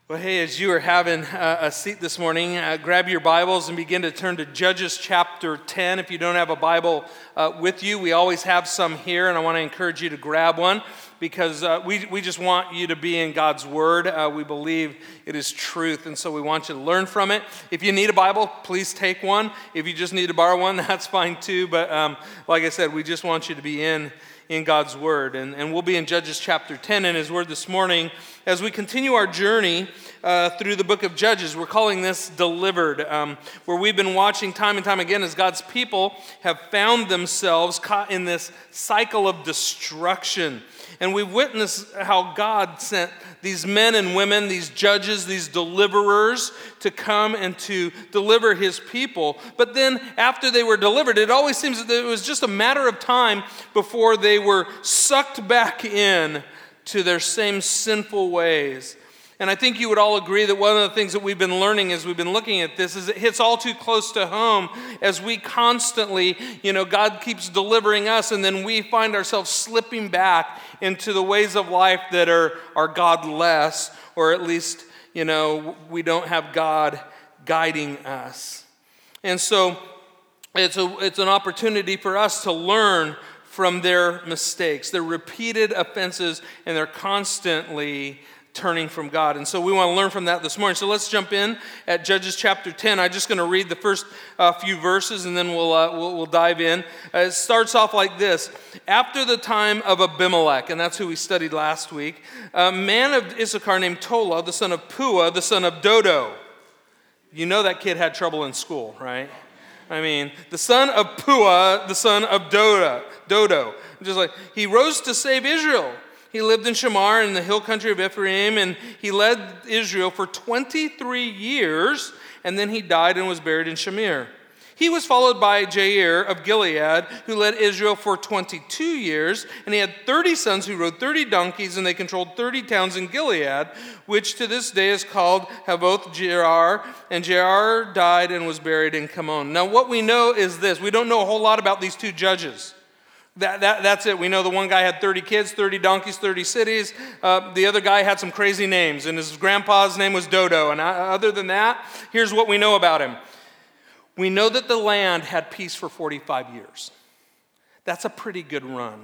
Well, hey, as you are having a seat this morning, grab your Bibles and begin to turn to Judges chapter 10. If you don't have a Bible with you, we always have some here, and I want to encourage you to grab one because we just want you to be in God's Word. We believe it is truth, and so we want you to learn from it. If you need a Bible, please take one. If you just need to borrow one, that's fine too. But like I said, we just want you to be in God's Word. And we'll be in Judges chapter 10 in His Word this morning. As we continue our journey through the book of Judges, we're calling this Delivered, where we've been watching time and time again as God's people have found themselves caught in this cycle of destruction. And we've witnessed how God sent these men and women, these judges, these deliverers to come and to deliver His people. But then after they were delivered, it always seems that it was just a matter of time before they were sucked back in to their same sinful ways. And I think you would all agree that one of the things that we've been learning as we've been looking at this is it hits all too close to home as we constantly, God keeps delivering us and then we find ourselves slipping back into the ways of life that are godless, or at least, we don't have God guiding us. And so it's an opportunity for us to learn from their mistakes, their repeated offenses, and their constantly turning from God. And so we want to learn from that this morning. So let's jump in at Judges chapter 10. I'm just going to read the first few verses and then we'll dive in. It starts off like this. After the time of Abimelech, and that's who we studied last week, a man of Issachar named Tola, the son of Puah, the son of Dodo. You know that kid had trouble in school, right? The son of Puah, the son of Dodo. Just like, he rose to save Israel. He lived in Shamar in the hill country of Ephraim, and he led Israel for 23 years, and then he died and was buried in Shamir. He was followed by Jair of Gilead, who led Israel for 22 years, and he had 30 sons who rode 30 donkeys, and they controlled 30 towns in Gilead, which to this day is called Havoth Jair, and Jair died and was buried in Kamon. Now what we know is this. We don't know a whole lot about these two judges. That's it. We know the one guy had 30 kids, 30 donkeys, 30 cities. The other guy had some crazy names, and his grandpa's name was Dodo. And other than that, here's what we know about him. We know that the land had peace for 45 years. That's a pretty good run.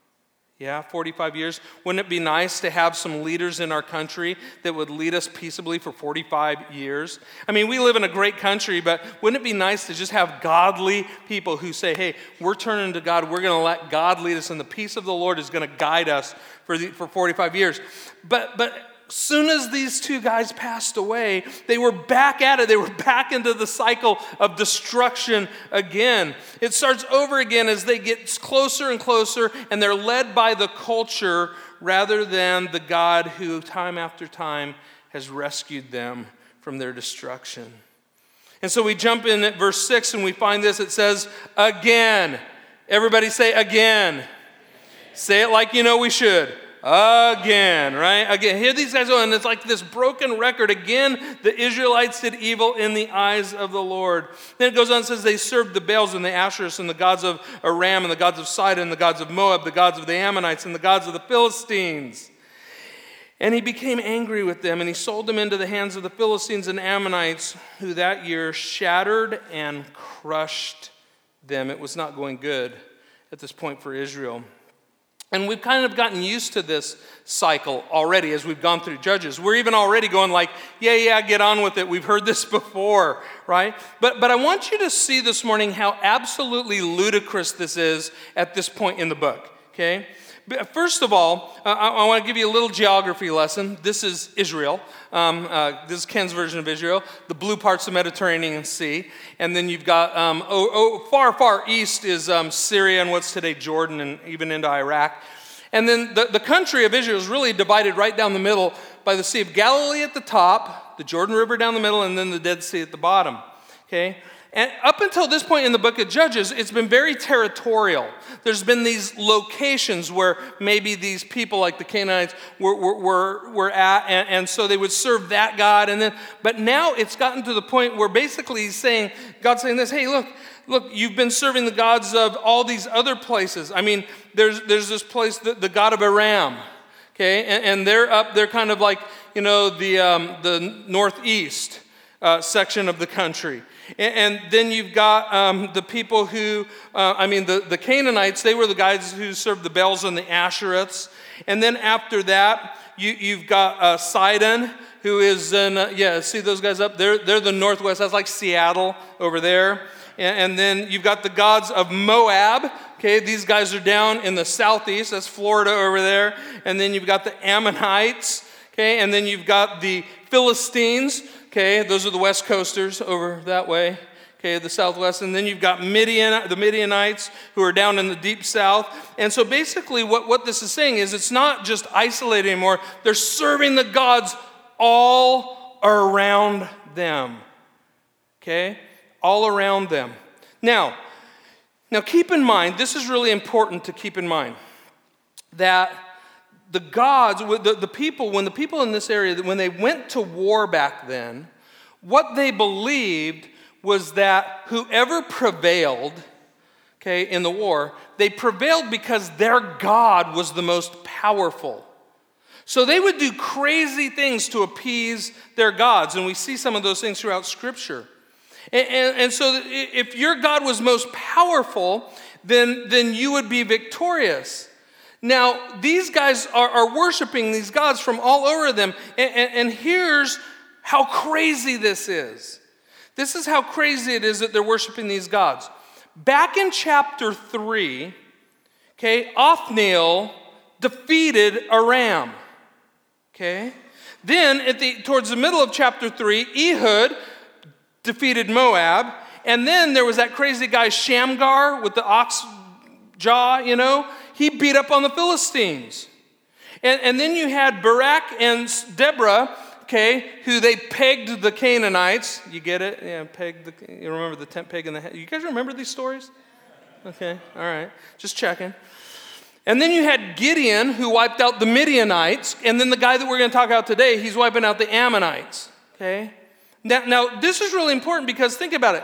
Yeah, 45 years. Wouldn't it be nice to have some leaders in our country that would lead us peaceably for 45 years? We live in a great country, but wouldn't it be nice to just have godly people who say, hey, we're turning to God, we're going to let God lead us, and the peace of the Lord is going to guide us for 45 years. But soon as these two guys passed away, they were back at it. They were back into the cycle of destruction again. It starts over again as they get closer and closer, and they're led by the culture rather than the God who time after time has rescued them from their destruction. And so we jump in at verse 6 and we find this. It says, again. Everybody say again. Say it like you know we should. Again, right? Again, here these guys go, and it's like this broken record. Again, the Israelites did evil in the eyes of the Lord. Then it goes on and says they served the Baals and the Asherahs and the gods of Aram and the gods of Sidon and the gods of Moab, the gods of the Ammonites and the gods of the Philistines. And he became angry with them, and he sold them into the hands of the Philistines and Ammonites, who that year shattered and crushed them. It was not going good at this point for Israel. And we've kind of gotten used to this cycle already as we've gone through Judges. We're even already going like, yeah, get on with it. We've heard this before, right? But I want you to see this morning how absolutely ludicrous this is at this point in the book, okay? First of all, I want to give you a little geography lesson. This is Israel. This is Ken's version of Israel. The blue part's the Mediterranean Sea. And then you've got, far east is Syria and what's today Jordan and even into Iraq. And then the country of Israel is really divided right down the middle by the Sea of Galilee at the top, the Jordan River down the middle, and then the Dead Sea at the bottom, okay? And up until this point in the book of Judges, it's been very territorial. There's been these locations where maybe these people like the Canaanites were at, and so they would serve that God. But now it's gotten to the point where basically God's saying this, hey, look, you've been serving the gods of all these other places. There's this place, the God of Aram. Okay, and they're up, they're kind of like, the northeast section of the country. And then you've got the people who, the Canaanites, they were the guys who served the Baals and the Ashereths. And then after that, you've got Sidon, who is in, see those guys up? They're the northwest. That's like Seattle over there. And then you've got the gods of Moab. Okay, these guys are down in the southeast. That's Florida over there. And then you've got the Ammonites. Okay, and then you've got the Philistines. Okay, those are the West Coasters over that way. Okay, the southwest. And then you've got the Midianites, who are down in the deep south. And so basically what this is saying is it's not just isolated anymore. They're serving the gods all around them. Okay, all around them. Now keep in mind, this is really important to keep in mind, that the gods, the people, when the people in this area, when they went to war back then, what they believed was that whoever prevailed, okay, in the war, they prevailed because their God was the most powerful. So they would do crazy things to appease their gods, and we see some of those things throughout Scripture. And so if your God was most powerful, then you would be victorious. Now, these guys are worshiping these gods from all over them. And here's how crazy this is. This is how crazy it is that they're worshiping these gods. Back in chapter 3, okay, Othniel defeated Aram. Okay? Then, towards the middle of chapter 3, Ehud defeated Moab, and then there was that crazy guy Shamgar with the ox jaw, he beat up on the Philistines. And then you had Barak and Deborah, okay, who they pegged the Canaanites. You get it? Yeah, you remember the tent peg in the head? You guys remember these stories? Okay, all right, just checking. And then you had Gideon, who wiped out the Midianites, and then the guy that we're going to talk about today, he's wiping out the Ammonites, okay? Now, this is really important because think about it.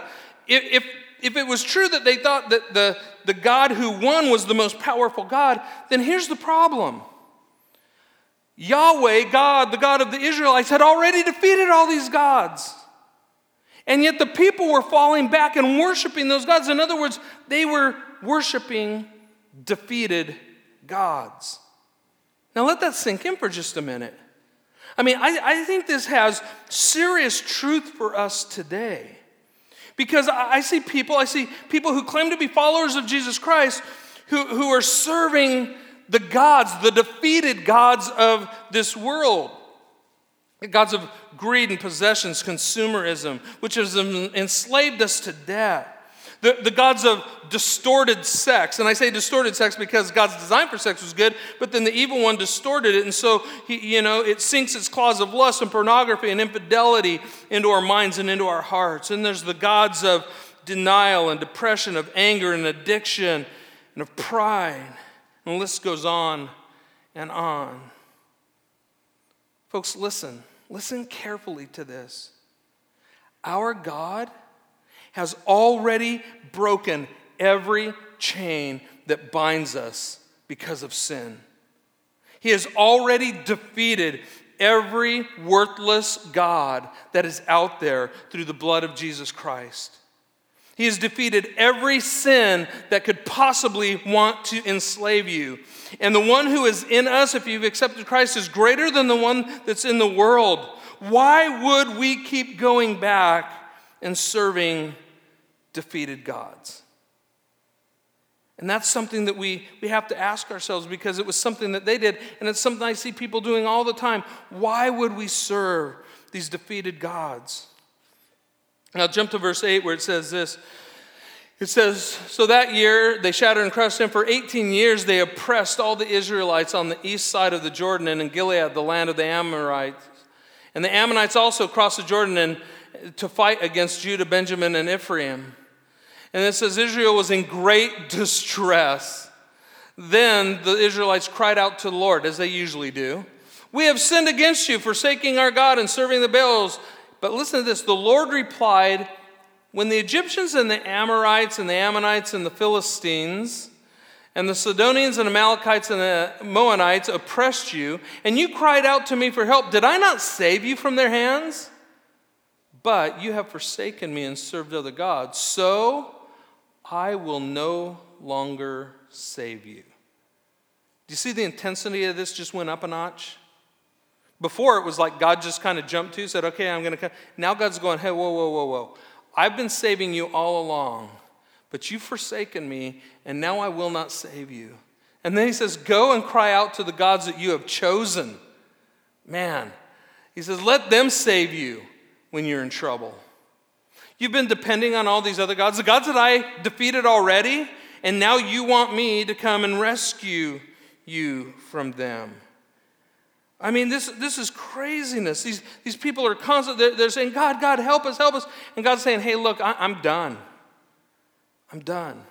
If it was true that they thought that the God who won was the most powerful God, then here's the problem. Yahweh, God, the God of the Israelites, had already defeated all these gods. And yet the people were falling back and worshiping those gods. In other words, they were worshiping defeated gods. Now let that sink in for just a minute. I think this has serious truth for us today. Because I see people who claim to be followers of Jesus Christ who are serving the gods, the defeated gods of this world. The gods of greed and possessions, consumerism, which has enslaved us to death. The gods of distorted sex. And I say distorted sex because God's design for sex was good, but then the evil one distorted it. And so, it sinks its claws of lust and pornography and infidelity into our minds and into our hearts. And there's the gods of denial and depression, of anger and addiction and of pride. And the list goes on and on. Folks, listen carefully to this. Our God has already broken every chain that binds us because of sin. He has already defeated every worthless god that is out there through the blood of Jesus Christ. He has defeated every sin that could possibly want to enslave you. And the one who is in us, if you've accepted Christ, is greater than the one that's in the world. Why would we keep going back and serving defeated gods? And that's something that we have to ask ourselves, because it was something that they did, and it's something I see people doing all the time. Why would we serve these defeated gods? Now jump to verse 8 where it says this. It says, so that year they shattered and crushed him. For 18 years they oppressed all the Israelites on the east side of the Jordan and in Gilead, the land of the Amorites. And the Ammonites also crossed the Jordan to fight against Judah, Benjamin, and Ephraim. And it says Israel was in great distress. Then the Israelites cried out to the Lord, as they usually do. We have sinned against you, forsaking our God and serving the Baals. But listen to this. The Lord replied, when the Egyptians and the Amorites and the Ammonites and the Philistines And the Sidonians and Amalekites and the Moabites oppressed you, and you cried out to me for help. Did I not save you from their hands? But you have forsaken me and served other gods, so I will no longer save you. Do you see the intensity of this just went up a notch? Before it was like God just kind of jumped to, said, okay, I'm going to come. Now God's going, hey, whoa. I've been saving you all along, but you've forsaken me, and now I will not save you. And then he says, go and cry out to the gods that you have chosen. Man, he says, let them save you when you're in trouble. You've been depending on all these other gods, the gods that I defeated already, and now you want me to come and rescue you from them. I mean, this is craziness. These people are constantly, they're saying, God, help us. And God's saying, hey, look, I'm done. I'm done.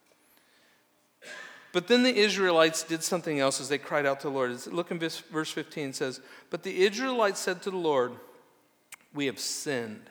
But then the Israelites did something else as they cried out to the Lord. Look in verse 15, it says, but the Israelites said to the Lord, we have sinned.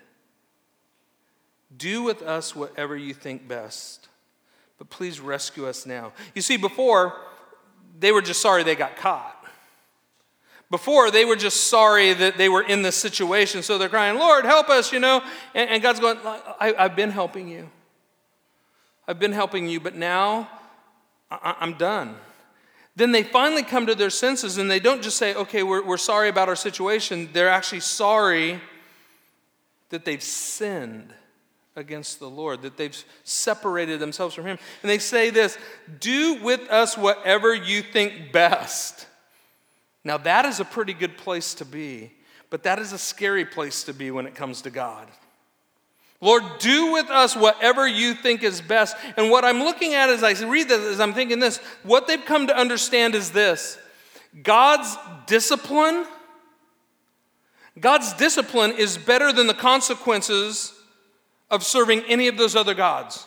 Do with us whatever you think best, but please rescue us now. You see, before, they were just sorry they got caught. Before, they were just sorry that they were in this situation, so they're crying, Lord, help us, And God's going, I've been helping you. I've been helping you, but now I'm done. Then they finally come to their senses, and they don't just say, okay, we're sorry about our situation. They're actually sorry that they've sinned against the Lord, that they've separated themselves from Him. And they say this, do with us whatever you think best. Now that is a pretty good place to be, but that is a scary place to be when it comes to God. Lord, do with us whatever you think is best. And what I'm looking at as I read this, as I'm thinking this, what they've come to understand is this. God's discipline is better than the consequences of serving any of those other gods.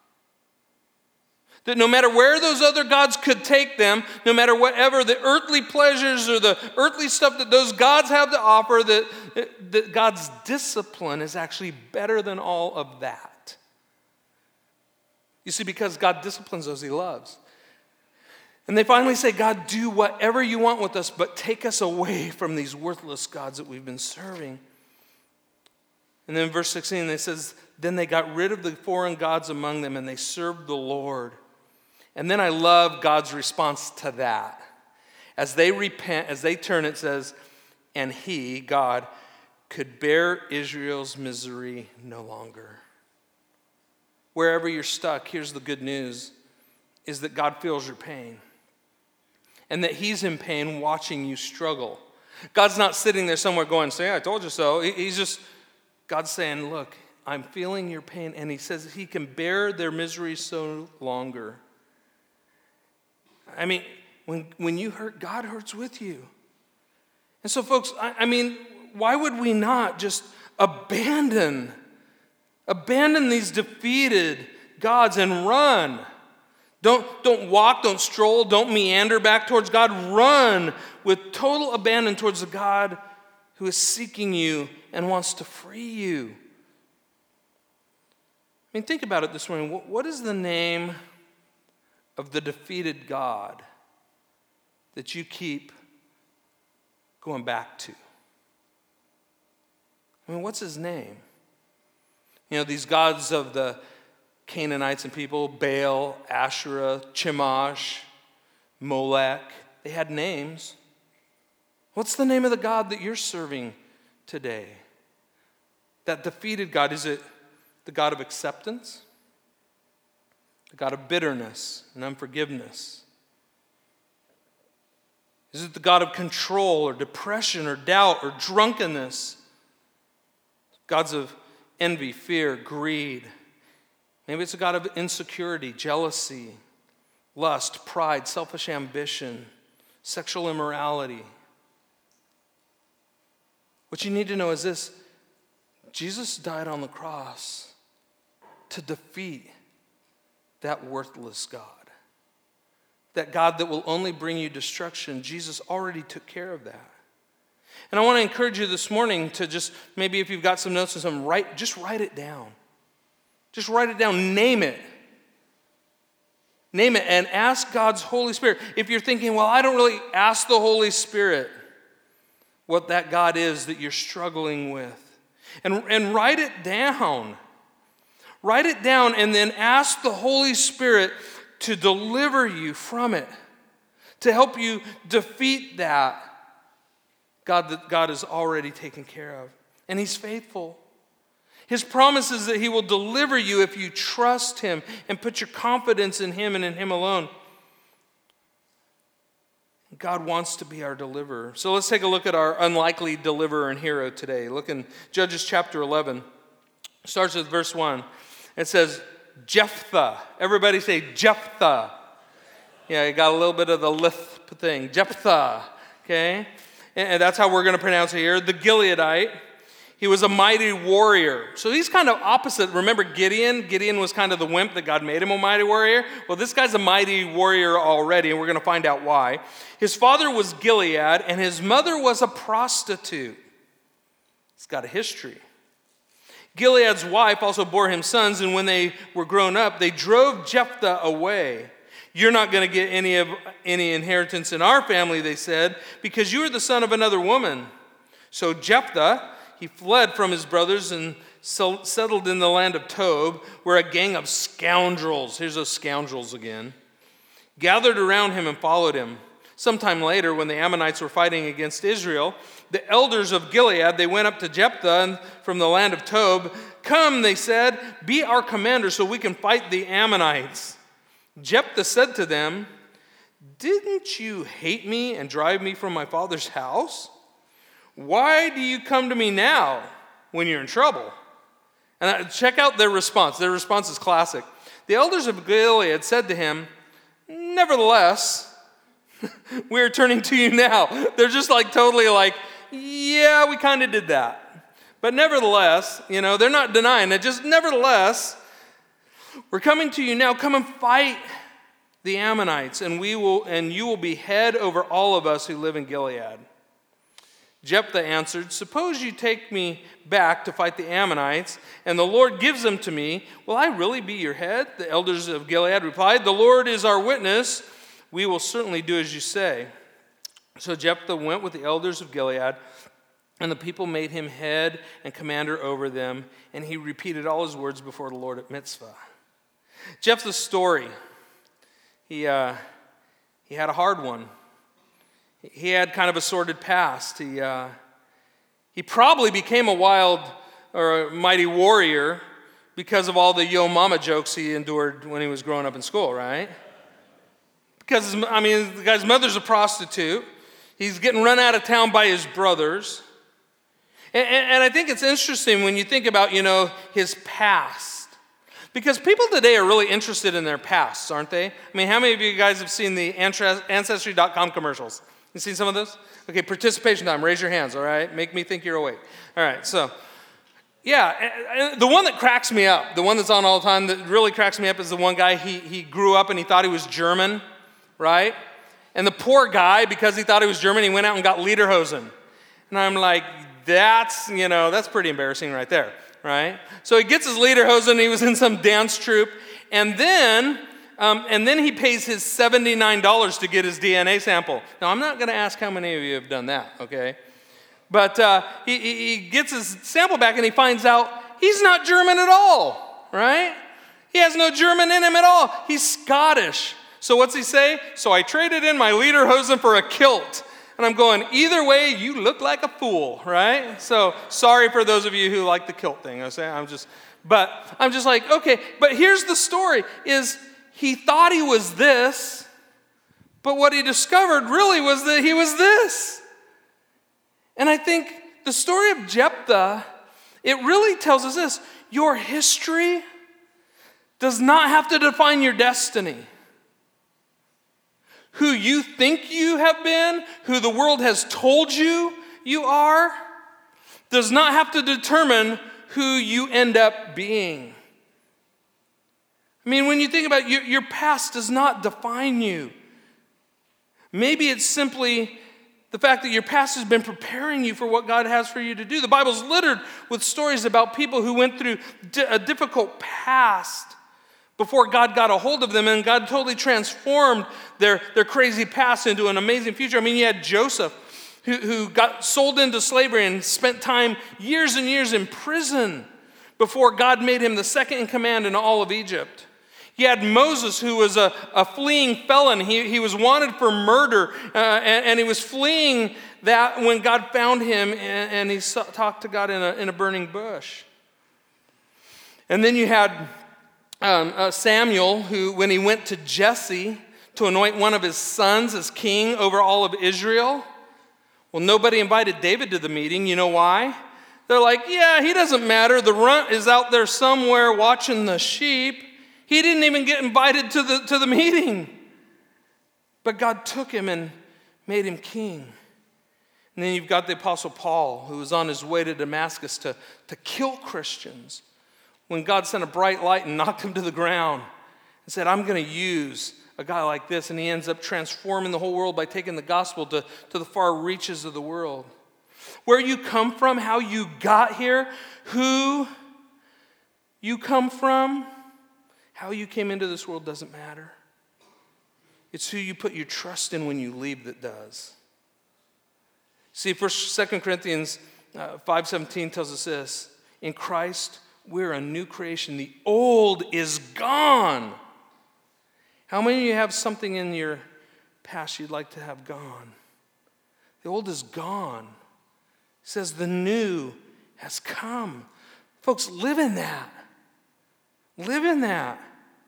That no matter where those other gods could take them, no matter whatever the earthly pleasures or the earthly stuff that those gods have to offer, that God's discipline is actually better than all of that. You see, because God disciplines those He loves. And they finally say, God, do whatever you want with us, but take us away from these worthless gods that we've been serving. And then in verse 16, it says, then they got rid of the foreign gods among them, and they served the Lord. And then I love God's response to that. As they repent, as they turn, it says, and He, God, could bear Israel's misery no longer. Wherever you're stuck, here's the good news, is that God feels your pain. And that He's in pain watching you struggle. God's not sitting there somewhere going, say, I told you so. He's just, God's saying, look, I'm feeling your pain. And He says He can bear their misery so longer. I mean, when you hurt, God hurts with you. And so, folks, I mean, why would we not just abandon these defeated gods and run? Don't walk, don't stroll, don't meander back towards God. Run with total abandon towards the God who is seeking you and wants to free you. I mean, think about it this morning. What is the name of the defeated God that you keep going back to? I mean, what's his name? These gods of the Canaanites and people, Baal, Asherah, Chemosh, Molech, they had names. What's the name of the God that you're serving today? That defeated God, is it the God of acceptance? The God of bitterness and unforgiveness? Is it the God of control or depression or doubt or drunkenness? Gods of envy, fear, greed. Maybe it's a God of insecurity, jealousy, lust, pride, selfish ambition, sexual immorality. What you need to know is this: Jesus died on the cross to defeat that worthless God. That God that will only bring you destruction. Jesus already took care of that. And I want to encourage you this morning to just, maybe if you've got some notes or something, just write it down. Just write it down. Name it. Name it and ask God's Holy Spirit. If you're thinking, well, I don't really ask the Holy Spirit what that God is that you're struggling with. And write it down. Write it down and then ask the Holy Spirit to deliver you from it, to help you defeat that God is already taken care of. And He's faithful. His promise is that He will deliver you if you trust Him and put your confidence in Him and in Him alone. God wants to be our deliverer. So let's take a look at our unlikely deliverer and hero today. Look in Judges chapter 11. It starts with verse 1. It says, Jephthah. Everybody say Jephthah. Yeah, you got a little bit of the lisp thing. Jephthah. Okay? And that's how we're going to pronounce it here. The Gileadite. He was a mighty warrior. So he's kind of opposite. Remember Gideon? Gideon was kind of the wimp that God made him a mighty warrior. Well, this guy's a mighty warrior already, and we're going to find out why. His father was Gilead, and his mother was a prostitute. He's got a history. Gilead's wife also bore him sons, and when they were grown up, they drove Jephthah away. You're not going to get any inheritance in our family, they said, because you are the son of another woman. So Jephthah, he fled from his brothers and settled in the land of Tob, where a gang of scoundrels, here's those scoundrels again, gathered around him and followed him. Sometime later, when the Ammonites were fighting against Israel, the elders of Gilead, they went up to Jephthah from the land of Tob. Come, they said, be our commander so we can fight the Ammonites. Jephthah said to them, didn't you hate me and drive me from my father's house? Why do you come to me now when you're in trouble? And check out their response. Their response is classic. The elders of Gilead said to him, nevertheless, we're turning to you now. They're just like totally like, yeah, we kind of did that. But nevertheless, they're not denying it. Just nevertheless, we're coming to you now. Come and fight the Ammonites, and you will be head over all of us who live in Gilead. Jephthah answered, suppose you take me back to fight the Ammonites, and the Lord gives them to me. Will I really be your head? The elders of Gilead replied, the Lord is our witness. We will certainly do as you say. So Jephthah went with the elders of Gilead, and the people made him head and commander over them, and he repeated all his words before the Lord at Mizpah. Jephthah's story, he had a hard one. He had kind of a sordid past. He probably became a wild or a mighty warrior because of all the yo mama jokes he endured when he was growing up in school, right? Because, the guy's mother's a prostitute. He's getting run out of town by his brothers. And I think it's interesting when you think about, his past. Because people today are really interested in their pasts, aren't they? How many of you guys have seen the Ancestry.com commercials? You seen some of those? Okay, participation time. Raise your hands, all right? Make me think you're awake. All right, so, yeah, the one that cracks me up, the one that's on all the time that really cracks me up is the one guy, he grew up and he thought he was German, right? And the poor guy, because he thought he was German, he went out and got lederhosen. And I'm like, that's pretty embarrassing right there, right? So he gets his lederhosen, he was in some dance troupe, and then he pays his $79 to get his DNA sample. Now, I'm not going to ask how many of you have done that, okay? But he gets his sample back and he finds out he's not German at all, right? He has no German in him at all. He's Scottish. So what's he say? So I traded in my lederhosen for a kilt. And I'm going, either way, you look like a fool, right? So sorry for those of you who like the kilt thing. I'm just like, okay. But here's the story, is he thought he was this, but what he discovered really was that he was this. And I think the story of Jephthah, it really tells us this: your history does not have to define your destiny. Who you think you have been, who the world has told you you are, does not have to determine who you end up being. When you think about it, your past does not define you. Maybe it's simply the fact that your past has been preparing you for what God has for you to do. The Bible's littered with stories about people who went through a difficult past, before God got a hold of them, and God totally transformed their crazy past into an amazing future. I mean, you had Joseph, who got sold into slavery and spent time, years and years in prison before God made him the second in command in all of Egypt. You had Moses, who was a fleeing felon. He was wanted for murder, and he was fleeing that when God found him, and he talked to God in a burning bush. And then you had Samuel, who, when he went to Jesse to anoint one of his sons as king over all of Israel, well, nobody invited David to the meeting. You know why? They're like, yeah, he doesn't matter. The runt is out there somewhere watching the sheep. He didn't even get invited to the meeting. But God took him and made him king. And then you've got the Apostle Paul, who was on his way to Damascus to kill Christians, when God sent a bright light and knocked him to the ground and said, I'm going to use a guy like this. And he ends up transforming the whole world by taking the gospel to the far reaches of the world. Where you come from, how you got here, who you come from, how you came into this world doesn't matter. It's who you put your trust in when you leave that does. See, 2 Corinthians 5:17 tells us this: in Christ, we're a new creation. The old is gone. How many of you have something in your past you'd like to have gone? The old is gone. It says the new has come. Folks, live in that. Live in that.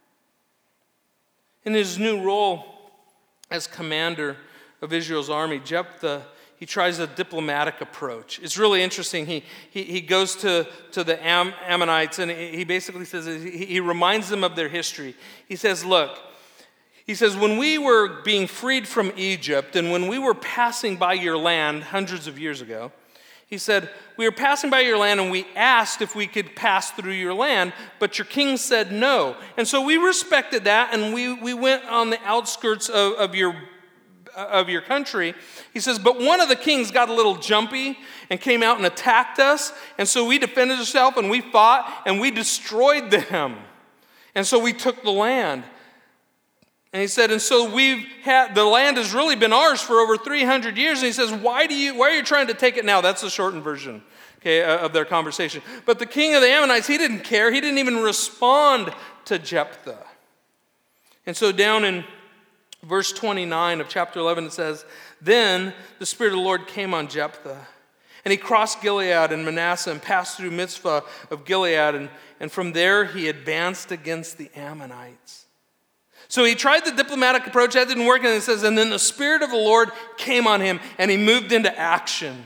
In his new role as commander of Israel's army, Jephthah, he tries a diplomatic approach. It's really interesting. He goes to the Ammonites, and he basically says, he reminds them of their history. He says, look, when we were being freed from Egypt, and when we were passing by your land hundreds of years ago, he said, we were passing by your land and we asked if we could pass through your land, but your king said no. And so we respected that, and we went on the outskirts of your country. He says, but one of the kings got a little jumpy and came out and attacked us. And so we defended ourselves and we fought and we destroyed them. And so we took the land. And he said, and so the land has really been ours for over 300 years. And he says, why are you trying to take it now? That's the shortened version, okay, of their conversation. But the king of the Ammonites, he didn't care. He didn't even respond to Jephthah. And so down in verse 29 of chapter 11, it says, then the Spirit of the Lord came on Jephthah, and he crossed Gilead and Manasseh and passed through Mizpah of Gilead, and from there he advanced against the Ammonites. So he tried the diplomatic approach, that didn't work, and it says, and then the Spirit of the Lord came on him, and he moved into action.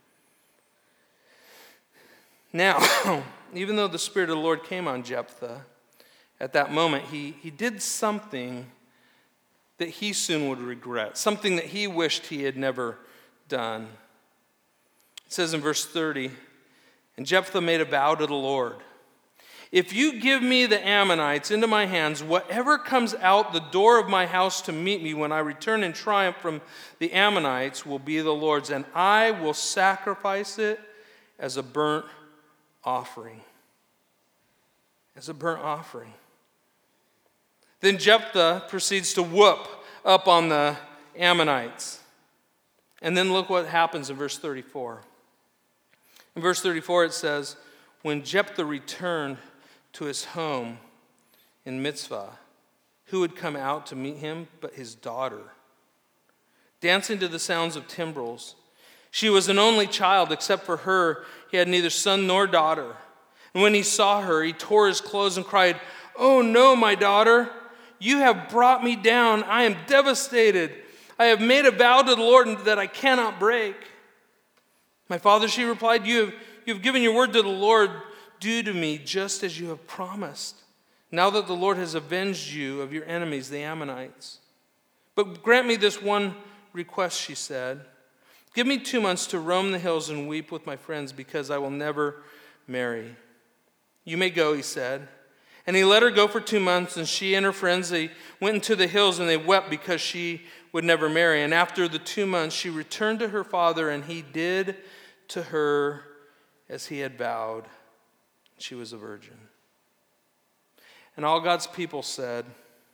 Now, even though the Spirit of the Lord came on Jephthah, at that moment, he did something that he soon would regret, something that he wished he had never done. It says in verse 30, and Jephthah made a vow to the Lord. If you give me the Ammonites into my hands, whatever comes out the door of my house to meet me when I return in triumph from the Ammonites will be the Lord's, and I will sacrifice it as a burnt offering. As a burnt offering. Then Jephthah proceeds to whoop up on the Ammonites. And then look what happens in verse 34. In verse 34 it says, when Jephthah returned to his home in Mizpah, who would come out to meet him but his daughter, dancing to the sounds of timbrels. She was an only child. Except for her, he had neither son nor daughter. And when he saw her, he tore his clothes and cried, oh no, my daughter, you have brought me down. I am devastated. I have made a vow to the Lord that I cannot break. My father, she replied, you have given your word to the Lord. Do to me just as you have promised, now that the Lord has avenged you of your enemies, the Ammonites. But grant me this one request, she said. Give me 2 months to roam the hills and weep with my friends, because I will never marry. You may go, he said. And he let her go for 2 months, and she and her friends, they went into the hills, and they wept because she would never marry. And after the 2 months, she returned to her father, and he did to her as he had vowed. She was a virgin. And all God's people said,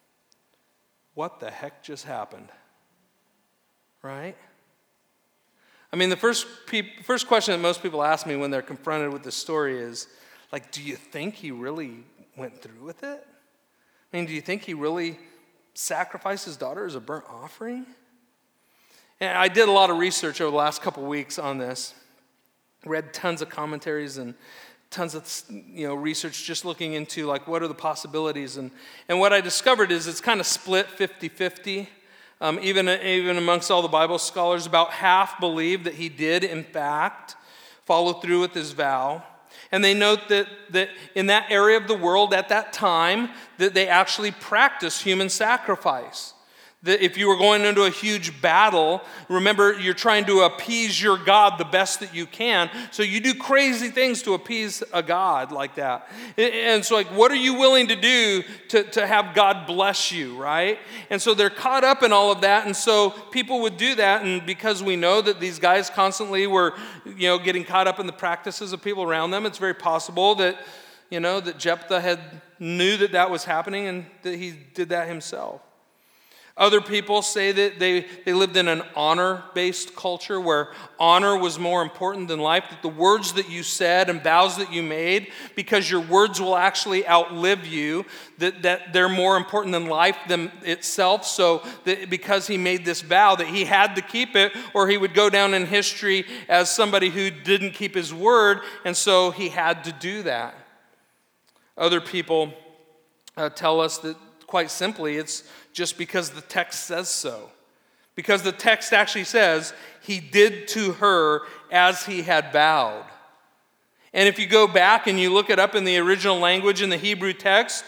what the heck just happened? Right? I mean, the first question that most people ask me when they're confronted with this story is, like, do you think he really went through with it? I mean, do you think he really sacrificed his daughter as a burnt offering? And I did a lot of research over the last couple weeks on this. Read tons of commentaries and tons of research just looking into like what are the possibilities. And what I discovered is it's kind of split 50-50. Even amongst all the Bible scholars, about half believe that he did, in fact, follow through with his vow. And they note that in that area of the world at that time, that they actually practiced human sacrifice. That if you were going into a huge battle, remember, you're trying to appease your God the best that you can. So you do crazy things to appease a God like that. And so, like, what are you willing to do to have God bless you, right? And so they're caught up in all of that. And so people would do that. And because we know that these guys constantly were, getting caught up in the practices of people around them, it's very possible that, that Jephthah knew that was happening and that he did that himself. Other people say that they lived in an honor-based culture where honor was more important than life, that the words that you said and vows that you made, because your words will actually outlive you, that they're more important than life itself, so that because he made this vow that he had to keep it or he would go down in history as somebody who didn't keep his word, and so he had to do that. Other people tell us that quite simply it's just because the text says so. Because the text actually says, he did to her as he had vowed. And if you go back and you look it up in the original language in the Hebrew text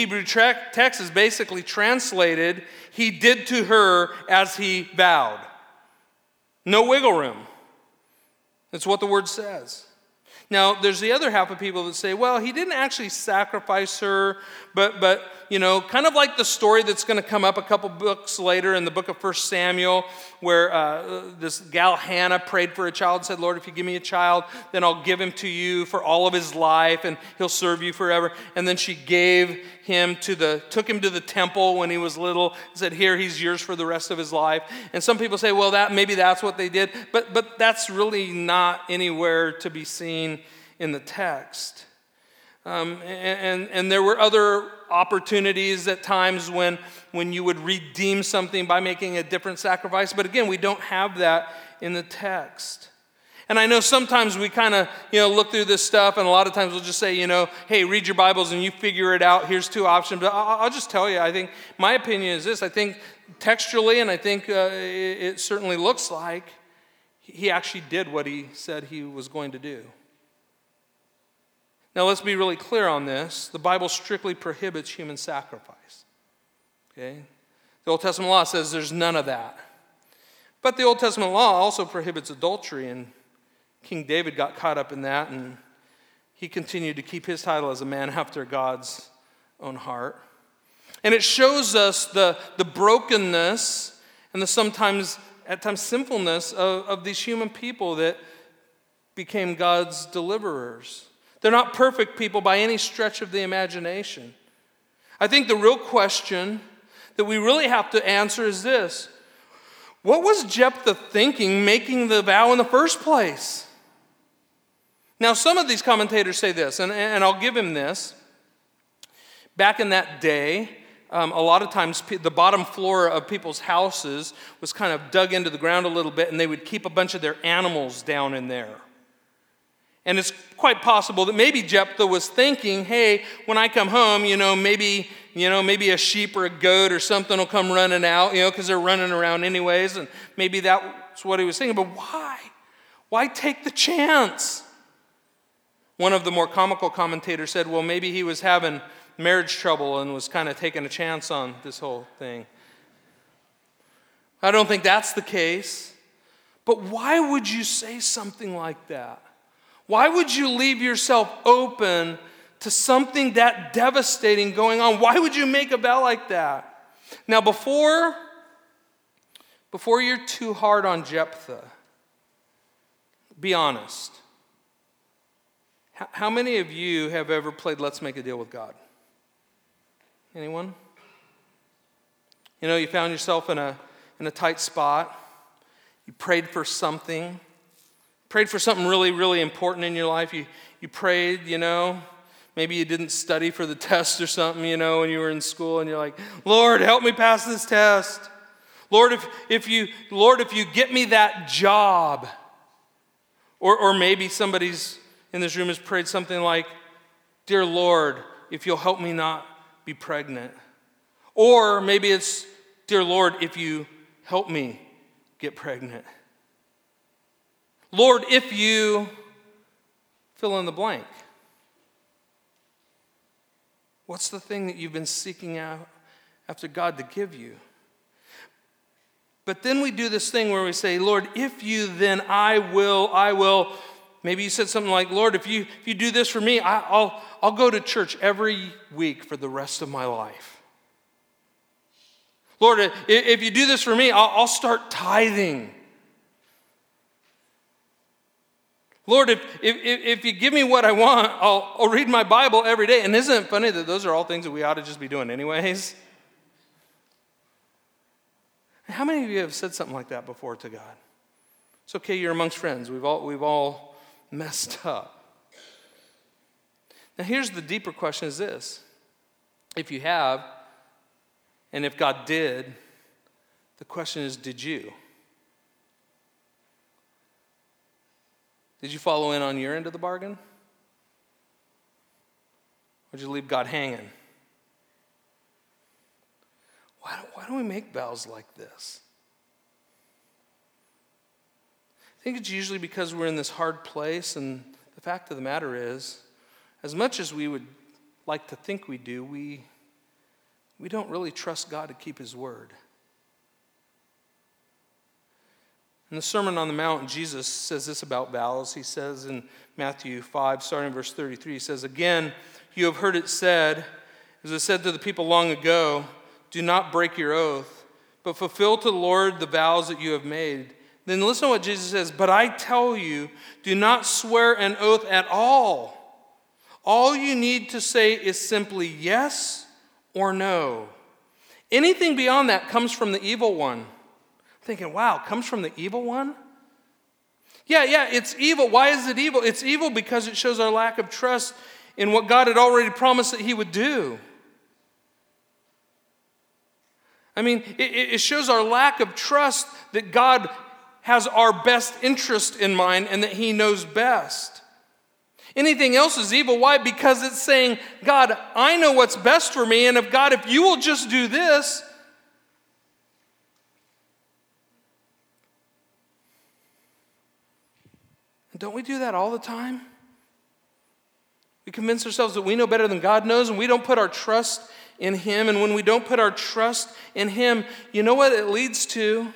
is basically translated, he did to her as he vowed. No wiggle room. That's what the word says. Now, there's the other half of people that say, well, he didn't actually sacrifice her, but kind of like the story that's going to come up a couple books later in the book of 1 Samuel, where this gal Hannah prayed for a child and said, Lord, if you give me a child, then I'll give him to you for all of his life, and he'll serve you forever. And then she took him to the temple when he was little, and said, here, he's yours for the rest of his life. And some people say, well, maybe that's what they did, but that's really not anywhere to be seen in the text. And there were other opportunities at times when you would redeem something by making a different sacrifice. But again, we don't have that in the text. And I know sometimes we kind of, look through this stuff, and a lot of times we'll just say, hey, read your Bibles and you figure it out. Here's two options. But I'll just tell you, I think my opinion is this. I think textually, and I think it certainly looks like he actually did what he said he was going to do. Now, let's be really clear on this. The Bible strictly prohibits human sacrifice. Okay? The Old Testament law says there's none of that. But the Old Testament law also prohibits adultery, and King David got caught up in that, and he continued to keep his title as a man after God's own heart. And it shows us the brokenness and the at times sinfulness of these human people that became God's deliverers. They're not perfect people by any stretch of the imagination. I think the real question that we really have to answer is this. What was Jephthah thinking making the vow in the first place? Now, some of these commentators say this, and I'll give him this. Back in that day, a lot of times the bottom floor of people's houses was kind of dug into the ground a little bit, and they would keep a bunch of their animals down in there. And it's quite possible that maybe Jephthah was thinking, hey, when I come home, maybe a sheep or a goat or something will come running out, because they're running around anyways, and maybe that's what he was thinking. But why? Why take the chance? One of the more comical commentators said, well, maybe he was having marriage trouble and was kind of taking a chance on this whole thing. I don't think that's the case. But why would you say something like that? Why would you leave yourself open to something that devastating going on? Why would you make a vow like that? Now, before you're too hard on Jephthah, be honest. How many of you have ever played Let's Make a Deal with God? Anyone? You know, you found yourself in a tight spot. You prayed for something. Prayed for something really, really important in your life. You prayed, maybe you didn't study for the test or something, when you were in school, and you're like, Lord, help me pass this test. Lord, if you get me that job. Or maybe somebody's in this room has prayed something like, Dear Lord, if you'll help me not be pregnant. Or maybe it's, Dear Lord, if you help me get pregnant. Lord, if you fill in the blank. What's the thing that you've been seeking out after God to give you? But then we do this thing where we say, Lord, if you, then I will. Maybe you said something like, Lord, if you do this for me, I'll go to church every week for the rest of my life. Lord, if you do this for me, I'll start tithing. Lord, if you give me what I want, I'll read my Bible every day. And isn't it funny that those are all things that we ought to just be doing anyways? How many of you have said something like that before to God? It's okay, you're amongst friends. We've all messed up. Now here's the deeper question is this. If you have, and if God did, the question is, did you? Did you follow in on your end of the bargain? Or did you leave God hanging? Why don't we make vows like this? I think it's usually because we're in this hard place, and the fact of the matter is, as much as we would like to think we do, we don't really trust God to keep his word. In the Sermon on the Mount, Jesus says this about vows. He says in Matthew 5, starting in verse 33, he says, Again, you have heard it said, as I said to the people long ago, do not break your oath, but fulfill to the Lord the vows that you have made. Then listen to what Jesus says, but I tell you, do not swear an oath at all. All you need to say is simply yes or no. Anything beyond that comes from the evil one. Thinking, wow, comes from the evil one? Yeah, it's evil. Why is it evil? It's evil because it shows our lack of trust in what God had already promised that he would do. I mean, it shows our lack of trust that God has our best interest in mind and that he knows best. Anything else is evil. Why? Because it's saying, God, I know what's best for me, and if you will just do this, don't we do that all the time? We convince ourselves that we know better than God knows, and we don't put our trust in him. And when we don't put our trust in him, you know what it leads to?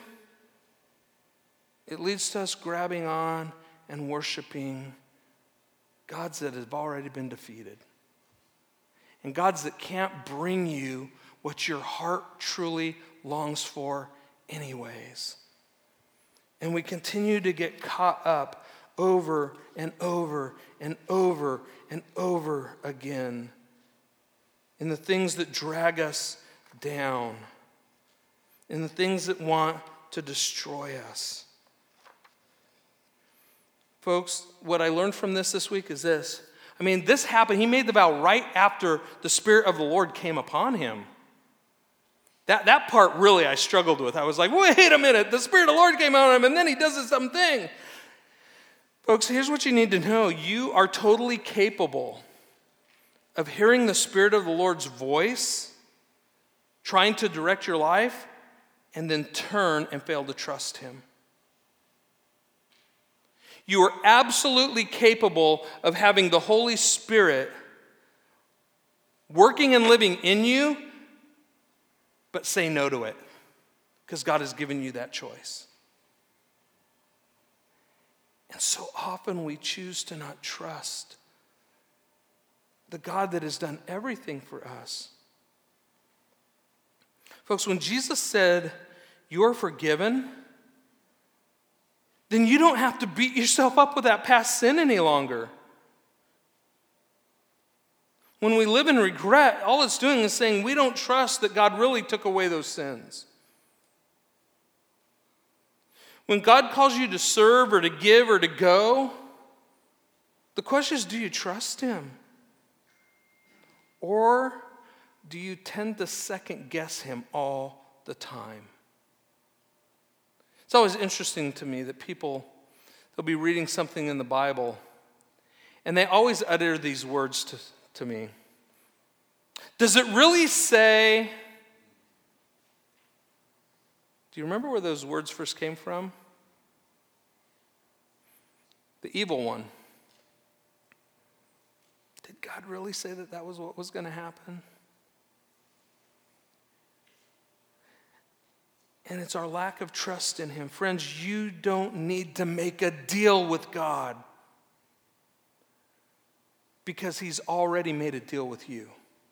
It leads to us grabbing on and worshiping gods that have already been defeated. And gods that can't bring you what your heart truly longs for anyways. And we continue to get caught up over and over and over and over again in the things that drag us down, in the things that want to destroy us. Folks, what I learned from this week is this. I mean, this happened. He made the vow right after the Spirit of the Lord came upon him. That part really I struggled with. I was like, wait a minute, the Spirit of the Lord came on him, and then he does this something. Folks, here's what you need to know. You are totally capable of hearing the Spirit of the Lord's voice, trying to direct your life, and then turn and fail to trust him. You are absolutely capable of having the Holy Spirit working and living in you, but say no to it, because God has given you that choice. And so often we choose to not trust the God that has done everything for us. Folks, when Jesus said, you're forgiven, then you don't have to beat yourself up with that past sin any longer. When we live in regret, all it's doing is saying we don't trust that God really took away those sins. When God calls you to serve or to give or to go, the question is, do you trust him? Or do you tend to second guess him all the time? It's always interesting to me that people, they'll be reading something in the Bible, and they always utter these words to me. Does it really say? Do you remember where those words first came from? The evil one. Did God really say that that was what was going to happen? And it's our lack of trust in him. Friends, you don't need to make a deal with God because he's already made a deal with you.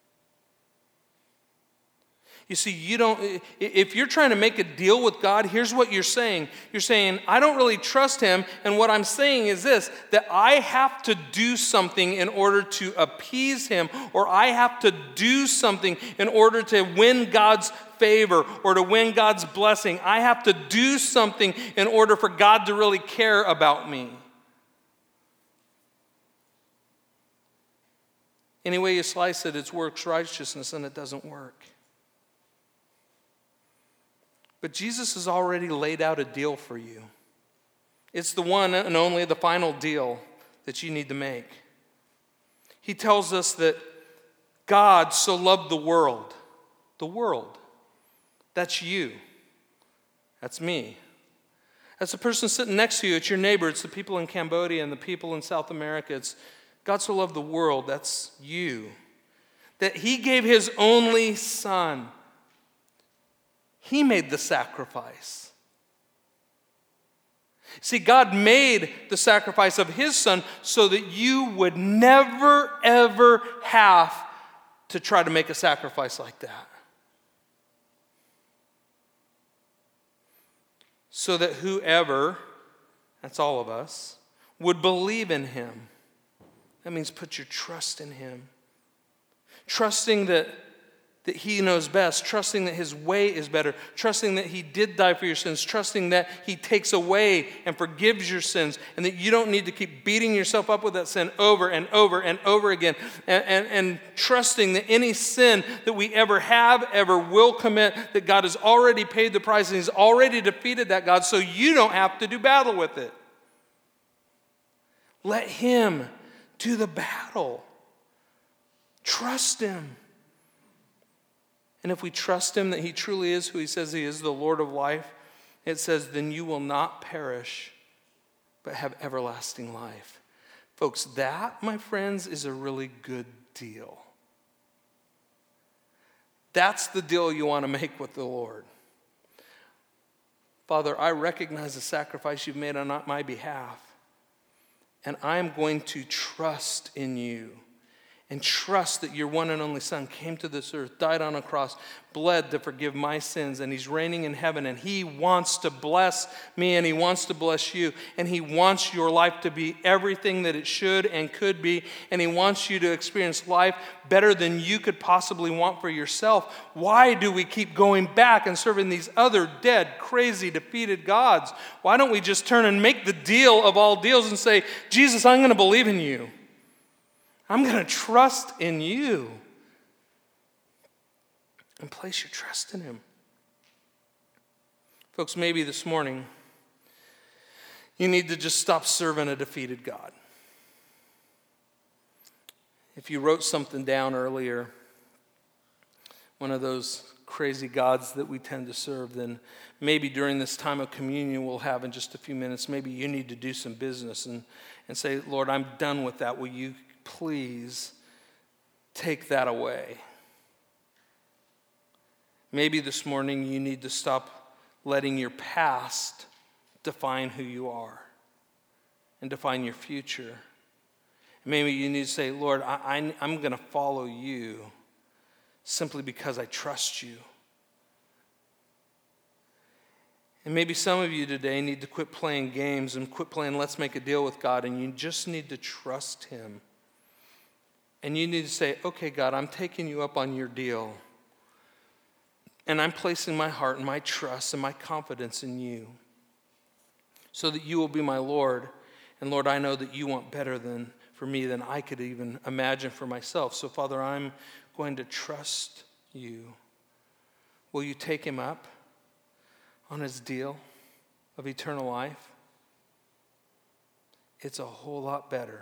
You see, if you're trying to make a deal with God, here's what you're saying. You're saying, I don't really trust him, and what I'm saying is this, that I have to do something in order to appease him, or I have to do something in order to win God's favor or to win God's blessing. I have to do something in order for God to really care about me. Any way you slice it, it's works righteousness, and it doesn't work. But Jesus has already laid out a deal for you. It's the one and only the final deal that you need to make. He tells us that God so loved the world. The world. That's you. That's me. That's the person sitting next to you. It's your neighbor. It's the people in Cambodia and the people in South America. It's God so loved the world. That's you. That he gave his only son. He made the sacrifice. See, God made the sacrifice of his son so that you would never, ever have to try to make a sacrifice like that. So that whoever, that's all of us, would believe in him. That means put your trust in him. Trusting that he knows best, trusting that his way is better, trusting that he did die for your sins, trusting that he takes away and forgives your sins, and that you don't need to keep beating yourself up with that sin over and over and over again, and trusting that any sin that we ever have, ever will commit, that God has already paid the price and he's already defeated that God, so you don't have to do battle with it. Let him do the battle. Trust him. And if we trust him that he truly is who he says he is, the Lord of life, it says, then you will not perish, but have everlasting life. Folks, that, my friends, is a really good deal. That's the deal you want to make with the Lord. Father, I recognize the sacrifice you've made on my behalf, and I'm going to trust in you. And trust that your one and only Son came to this earth, died on a cross, bled to forgive my sins, and he's reigning in heaven, and he wants to bless me, and he wants to bless you, and he wants your life to be everything that it should and could be, and he wants you to experience life better than you could possibly want for yourself. Why do we keep going back and serving these other dead, crazy, defeated gods? Why don't we just turn and make the deal of all deals and say, Jesus, I'm going to believe in you. I'm going to trust in you. And place your trust in him. Folks, maybe this morning you need to just stop serving a defeated God. If you wrote something down earlier, one of those crazy gods that we tend to serve, then maybe during this time of communion we'll have in just a few minutes, maybe you need to do some business and say, Lord, I'm done with that. Will you please take that away? Maybe this morning you need to stop letting your past define who you are and define your future. Maybe you need to say, Lord, I'm going to follow you simply because I trust you. And maybe some of you today need to quit playing games and quit playing let's make a deal with God, and you just need to trust him. And you need to say, okay, God, I'm taking you up on your deal. And I'm placing my heart and my trust and my confidence in you so that you will be my Lord. And Lord, I know that you want better for me than I could even imagine for myself. So Father, I'm going to trust you. Will you take him up on his deal of eternal life? It's a whole lot better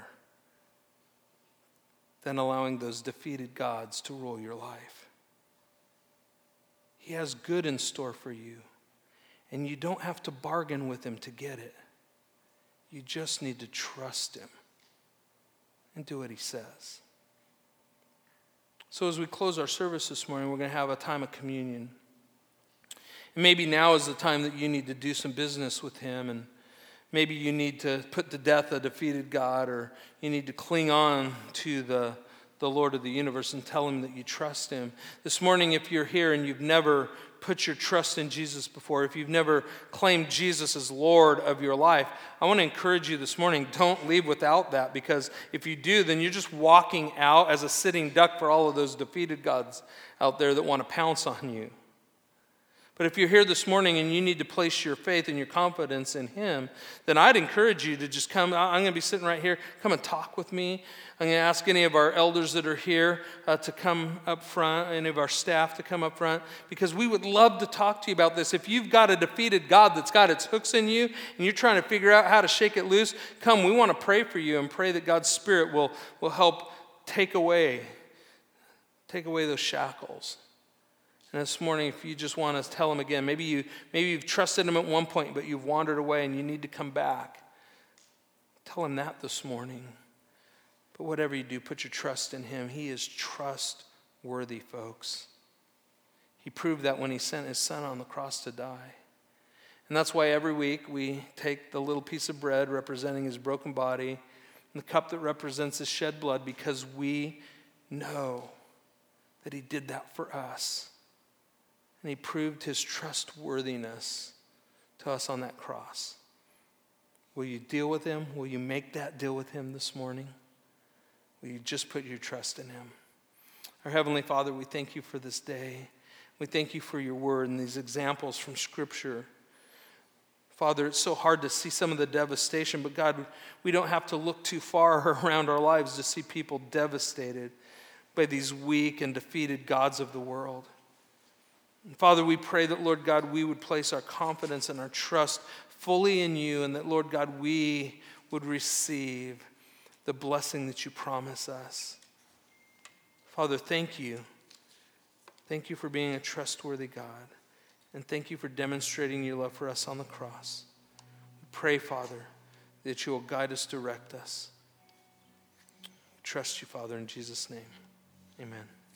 than allowing those defeated gods to rule your life. He has good in store for you, and you don't have to bargain with him to get it. You just need to trust him and do what he says. So as we close our service this morning, we're going to have a time of communion. And maybe now is the time that you need to do some business with him, and maybe you need to put to death a defeated God, or you need to cling on to the Lord of the universe and tell him that you trust him. This morning, if you're here and you've never put your trust in Jesus before, if you've never claimed Jesus as Lord of your life, I want to encourage you this morning, don't leave without that, because if you do, then you're just walking out as a sitting duck for all of those defeated gods out there that want to pounce on you. But if you're here this morning and you need to place your faith and your confidence in him, then I'd encourage you to just come. I'm going to be sitting right here. Come and talk with me. I'm going to ask any of our elders that are here to come up front, any of our staff to come up front, because we would love to talk to you about this. If you've got a defeated God that's got its hooks in you and you're trying to figure out how to shake it loose, come. We want to pray for you and pray that God's Spirit will help take away those shackles. And this morning, if you just want to tell him again, maybe you've trusted him at one point, but you've wandered away and you need to come back. Tell him that this morning. But whatever you do, put your trust in him. He is trustworthy, folks. He proved that when he sent his son on the cross to die. And that's why every week we take the little piece of bread representing his broken body and the cup that represents his shed blood, because we know that he did that for us. And he proved his trustworthiness to us on that cross. Will you deal with him? Will you make that deal with him this morning? Will you just put your trust in him? Our Heavenly Father, we thank you for this day. We thank you for your word and these examples from Scripture. Father, it's so hard to see some of the devastation, but God, we don't have to look too far around our lives to see people devastated by these weak and defeated gods of the world. And Father, we pray that, Lord God, we would place our confidence and our trust fully in you, and that, Lord God, we would receive the blessing that you promise us. Father, thank you. Thank you for being a trustworthy God, and thank you for demonstrating your love for us on the cross. We pray, Father, that you will guide us, direct us. We trust you, Father, in Jesus' name. Amen.